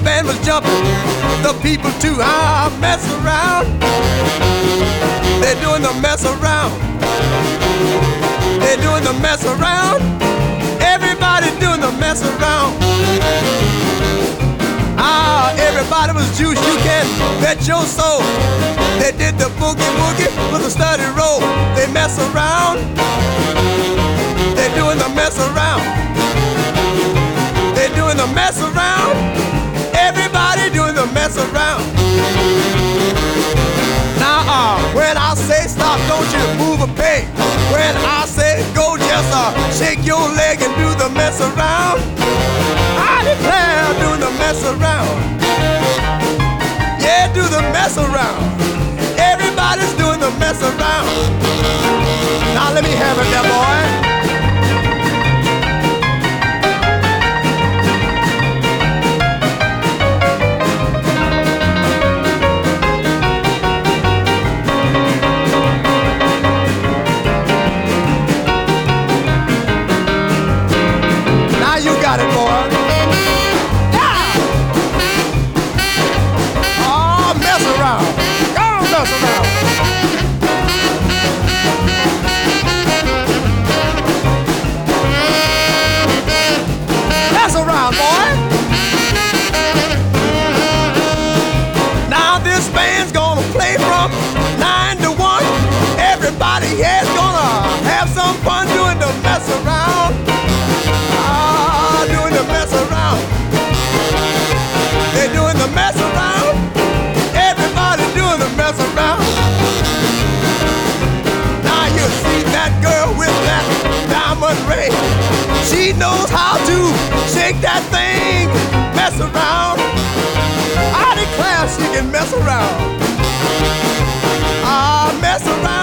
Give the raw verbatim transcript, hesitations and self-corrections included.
band was jumping, the people too. Ah, mess around. They're doing the mess around. They're doing the mess around. Everybody doing the mess around. Ah, everybody was juice, you can bet your soul. They did the boogie woogie with a steady roll. They mess around. They're doing the mess around. They're doing the mess around. Everybody doing the mess around. Now, uh, when I say stop, don't you move a peg. When I say go, just uh, shake your leg and do the mess around. I declare, do the mess around. Yeah, do the mess around. Everybody's doing the mess around. Now let me have it there, boy. Got it, boy. Yeah. Oh, mess around. Go on, mess around. Mess around, boy. Now this band's gonna play from nine to one. Everybody here's gonna have some fun doing the mess around. Doing the mess around. They're doing the mess around. Everybody doing the mess around. Now you see that girl with that diamond ring. She knows how to shake that thing, mess around. I declare she can mess around. Ah, mess around.